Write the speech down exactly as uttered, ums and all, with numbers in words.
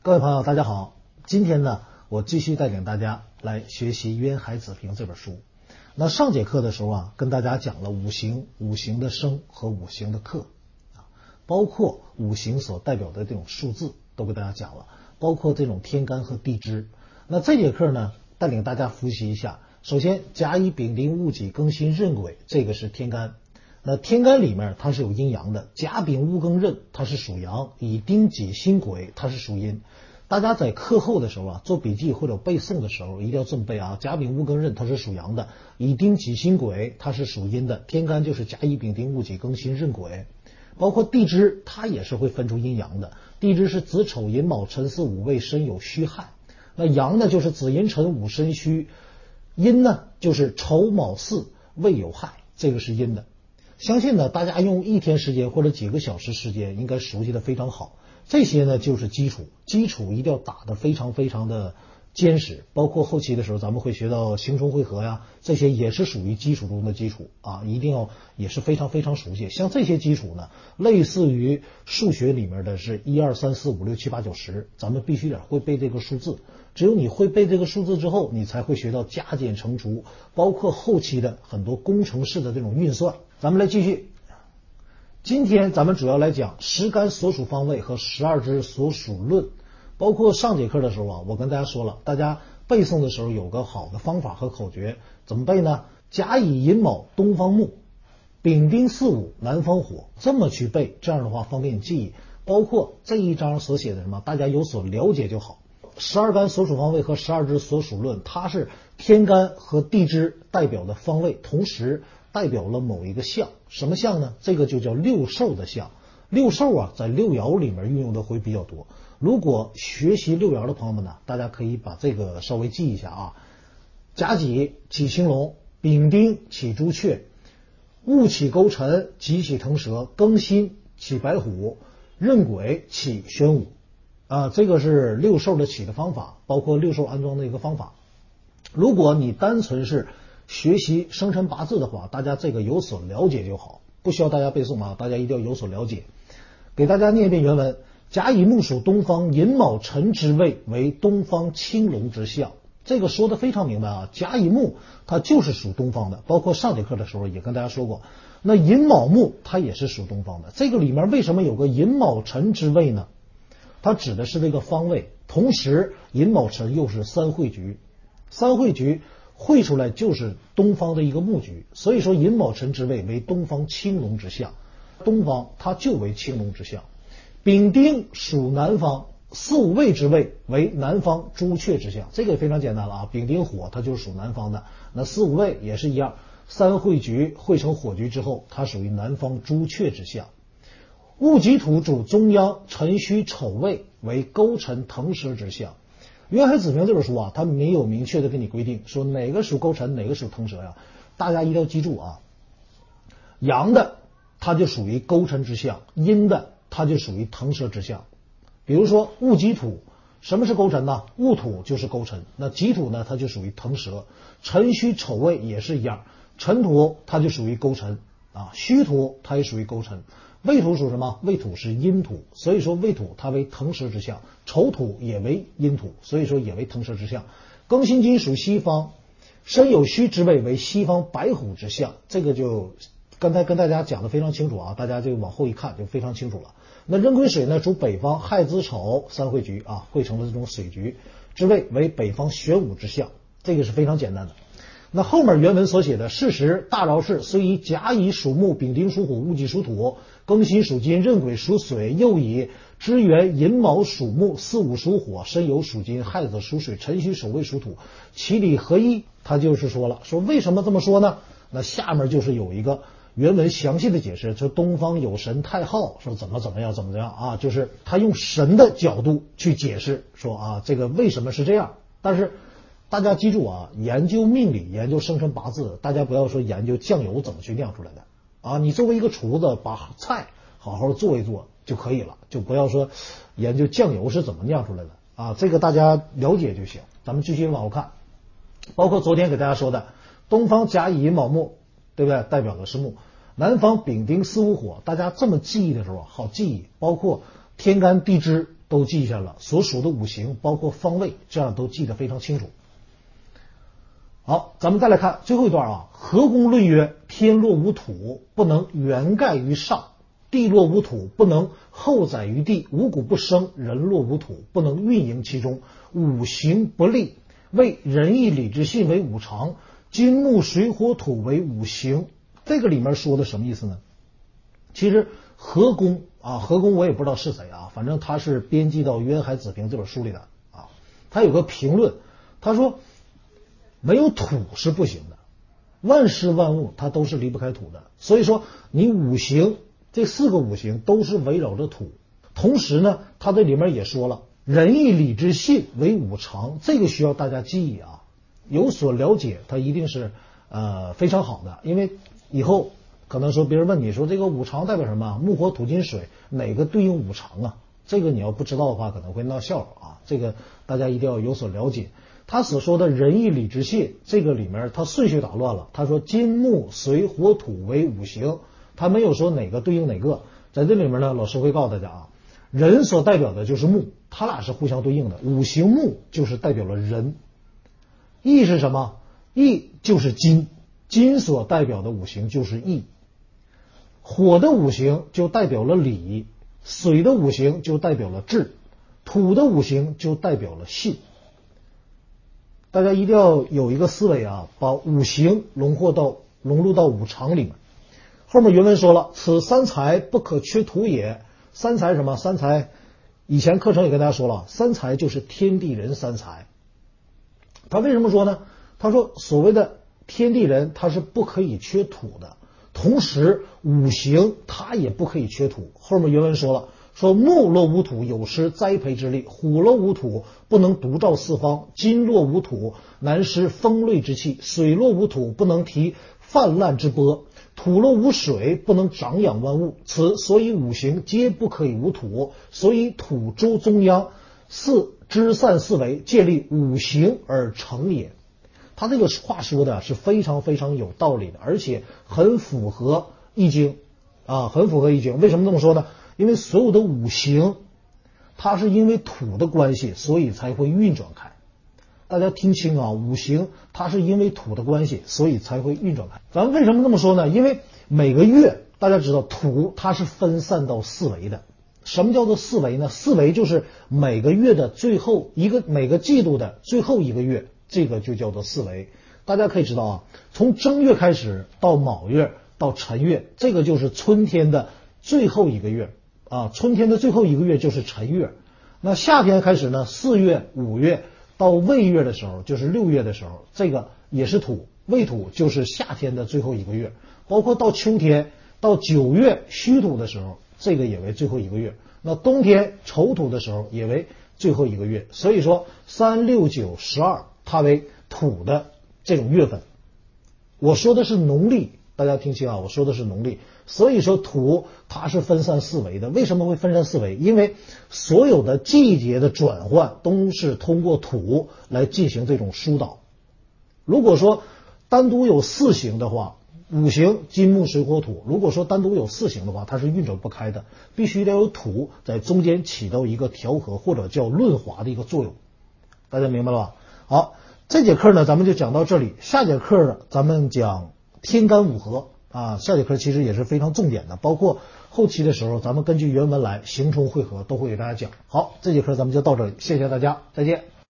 各位朋友大家好，今天呢我继续带领大家来学习《渊海子平》这本书。那上节课的时候啊，跟大家讲了五行、五行的生和五行的克啊，包括五行所代表的这种数字都给大家讲了，包括这种天干和地支。那这节课呢，带领大家复习一下。首先，甲乙丙丁戊己庚辛壬癸，这个是天干。那天干里面它是有阴阳的，甲丙戊庚壬它是属阳，乙丁己辛癸它是属阴。大家在课后的时候啊，做笔记或者背诵的时候一定要这么背啊，甲丙戊庚壬它是属阳的，乙丁己辛癸它是属阴的，天干就是甲乙丙丁戊己庚辛壬癸。包括地支它也是会分出阴阳的，地支是子丑寅卯辰巳午未申酉戌亥。那阳呢就是子寅辰午申戌，阴呢就是丑卯巳未酉亥，这个是阴的。相信呢大家用一天时间或者几个小时时间应该熟悉的非常好。这些呢就是基础，基础一定要打得非常非常的坚实，包括后期的时候咱们会学到形冲汇合呀，这些也是属于基础中的基础啊，一定要也是非常非常熟悉。像这些基础呢，类似于数学里面的是一二三四五六七八九十，咱们必须得会背这个数字。只有你会背这个数字之后，你才会学到加减乘除，包括后期的很多工程式的这种运算。咱们来继续。今天咱们主要来讲十干所属方位和十二支所属论。包括上节课的时候啊，我跟大家说了，大家背诵的时候有个好的方法和口诀，怎么背呢？甲乙寅卯东方木，丙丁巳午南方火，这么去背，这样的话方便你记忆。包括这一章所写的什么，大家有所了解就好。十二干所属方位和十二支所属论，它是天干和地支代表的方位，同时代表了某一个象。什么象呢？这个就叫六兽的象。六兽啊，在六爻里面运用的会比较多。如果学习六爻的朋友们呢，大家可以把这个稍微记一下啊。甲己起青龙，丙丁起朱雀，戊起勾陈，己起腾蛇，庚辛起白虎，壬癸起玄武。啊，这个是六兽的起的方法，包括六兽安装的一个方法。如果你单纯是学习生辰八字的话，大家这个有所了解就好，不需要大家背诵啊，大家一定要有所了解。给大家念一遍原文：甲乙木属东方，寅卯辰之位为东方青龙之象。这个说的非常明白啊，甲乙木它就是属东方的，包括上节课的时候也跟大家说过。那寅卯木它也是属东方的，这个里面为什么有个寅卯辰之位呢？它指的是这个方位，同时寅卯辰又是三会局，三会局绘出来就是东方的一个木局，所以说寅卯辰之位为东方青龙之象，东方它就为青龙之象。丙丁属南方，巳午未之位为南方朱雀之象，这个也非常简单了啊，丙丁火它就是属南方的，那巳午未也是一样，三会局汇成火局之后，它属于南方朱雀之象。戊己土主中央，辰戌丑未为勾陈腾蛇之象。渊海子平这本书啊，它没有明确的给你规定说哪个属勾陈哪个属腾蛇呀，大家一定要记住啊，阳的它就属于勾陈之象，阴的它就属于腾蛇之象。比如说戊己土，什么是勾陈呢？戊土就是勾陈，那己土呢它就属于腾蛇。辰戌丑未也是一样，辰土它就属于勾陈啊，戌土它也属于勾陈。未土属什么？未土是阴土，所以说未土它为腾蛇之象。丑土也为阴土，所以说也为腾蛇之象。庚辛金属西方，申酉戌之位为西方白虎之象，这个就刚才跟大家讲的非常清楚啊，大家就往后一看就非常清楚了。那壬癸水呢主北方，亥子丑三会局啊，汇成了这种水局之位为北方玄武之象，这个是非常简单的。那后面原文所写的事实大饶是虽以甲乙属木，丙丁属虎，戊己属土，庚辛属金，壬癸属水，又以支元寅卯属木，巳午属火，申酉属金，亥子属水，辰戌丑未属土，其理合一。他就是说了，说为什么这么说呢？那下面就是有一个原文详细的解释，说东方有神太昊，说怎么怎么样怎么怎么样啊，就是他用神的角度去解释说啊这个为什么是这样。但是大家记住啊，研究命理研究生辰八字，大家不要说研究酱油怎么去酿出来的啊，你作为一个厨子把菜好好做一做就可以了，就不要说研究酱油是怎么酿出来的啊，这个大家了解就行。咱们继续往后看，包括昨天给大家说的东方甲乙寅卯木，对不对？代表的是木。南方丙丁巳午火，大家这么记忆的时候好记忆，包括天干地支都记下了，所属的五行包括方位，这样都记得非常清楚。好，咱们再来看最后一段啊。河宫论曰：天落无土，不能元盖于上；地落无土，不能后载于地；五谷不生，人落无土，不能运营其中。五行不利，为仁义礼智信为五常，金木水火土为五行。这个里面说的什么意思呢？其实河宫啊，河宫我也不知道是谁啊，反正他是编辑到《渊海子平》这本书里的啊。他有个评论，他说没有土是不行的，万事万物它都是离不开土的，所以说你五行这四个五行都是围绕着土。同时呢，他这里面也说了，仁义礼智信为五常，这个需要大家记忆啊，有所了解，它一定是呃非常好的。因为以后可能说别人问你说这个五常代表什么，木火土金水哪个对应五常啊？这个你要不知道的话可能会闹笑话啊，这个大家一定要有所了解。他所说的仁义礼智信，这个里面他顺序打乱了，他说金木水火土为五行，他没有说哪个对应哪个。在这里面呢，老师会告诉大家啊，人所代表的就是木，他俩是互相对应的，五行木就是代表了人。义是什么？义就是金，金所代表的五行就是义。火的五行就代表了礼，水的五行就代表了智，土的五行就代表了信。大家一定要有一个思维啊，把五行融合到融入到五常里面。后面原文说了，此三才不可缺土也。三才什么？三才以前课程也跟大家说了，三才就是天地人三才。他为什么说呢？他说所谓的天地人他是不可以缺土的，同时五行它也不可以缺土。后面原文说了，说木落无土，有失栽培之力；虎落无土，不能独照四方；金落无土，难施风雷之气；水落无土，不能提泛滥之波；土落无水，不能长养万物。此所以五行皆不可以无土，所以土诸中央，四支散四维，建立五行而成也。他这个话说的是非常非常有道理的，而且很符合易经啊，很符合易经。为什么这么说呢？因为所有的五行它是因为土的关系，所以才会运转开。大家听清啊，五行它是因为土的关系，所以才会运转开。咱们为什么这么说呢？因为每个月大家知道土它是分散到四维的。什么叫做四维呢？四维就是每个月的最后一个，每个季度的最后一个月，这个就叫做四维。大家可以知道啊，从正月开始到卯月到辰月，这个就是春天的最后一个月啊，春天的最后一个月就是辰月。那夏天开始呢，四月、五月到未月的时候，就是六月的时候，这个也是土，未土就是夏天的最后一个月。包括到秋天，到九月戌土的时候，这个也为最后一个月。那冬天丑土的时候也为最后一个月。所以说三六九十二它为土的这种月份。我说的是农历，大家听清啊，我说的是农历。所以说土它是分散四维的。为什么会分散四维？因为所有的季节的转换都是通过土来进行这种疏导。如果说单独有四行的话，五行金木水火土，如果说单独有四行的话，它是运转不开的，必须得有土在中间起到一个调和或者叫润滑的一个作用。大家明白了吧？好，这节课呢咱们就讲到这里，下节课呢咱们讲天干五合啊，下节课其实也是非常重点的，包括后期的时候咱们根据原文来形冲会合都会给大家讲。好，这节课咱们就到这里，谢谢大家，再见。